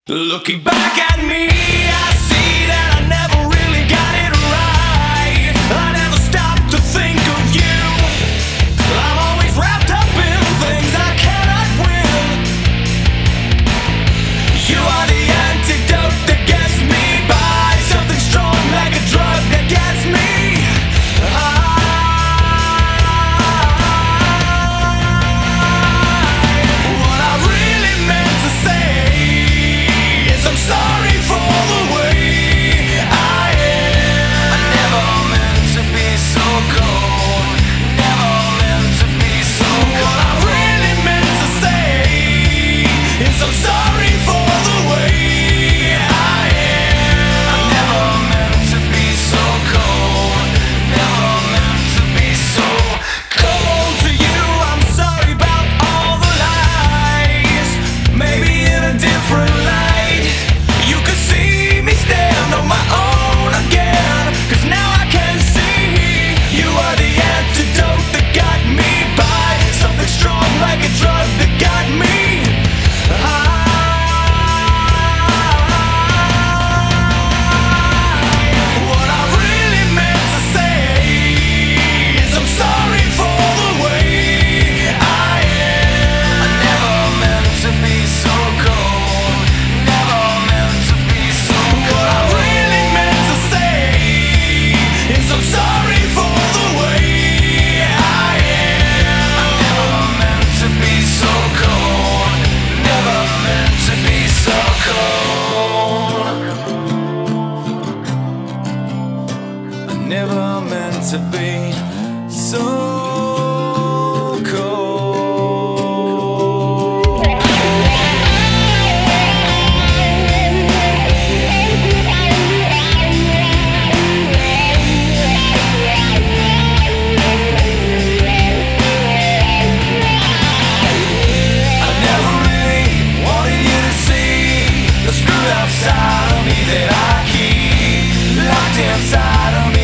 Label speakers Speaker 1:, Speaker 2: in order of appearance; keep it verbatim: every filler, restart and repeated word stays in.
Speaker 1: Looking back at me, I see that I never really got it right. I never stopped to think of you. I'm always wrapped up in things I cannot win. You are the antidote that gets me by, something strong like a drug that gets me high. What I really meant to say is I'm sorry for the way I am. I never meant to be so cold, never meant to be so cold. What I really meant to say is I'm sorry for the way I am. I never meant to be so cold, never meant to be so cold to you. I'm sorry about all the lies, maybe in a different light. You could see me stand on my own again, 'cause now I can see you are the antidote that got me by, something strong like a drug that got me high. What I really meant to say is I'm sorry for the way I am. I never meant to be so cold, never meant to be so cold. What I really meant to say is I'm sorry for the way I am. I never meant to be so cold, never meant to be so cold. I never meant to be so cold. I never really wanted you to see the screwed up side of me that I keep locked inside of me.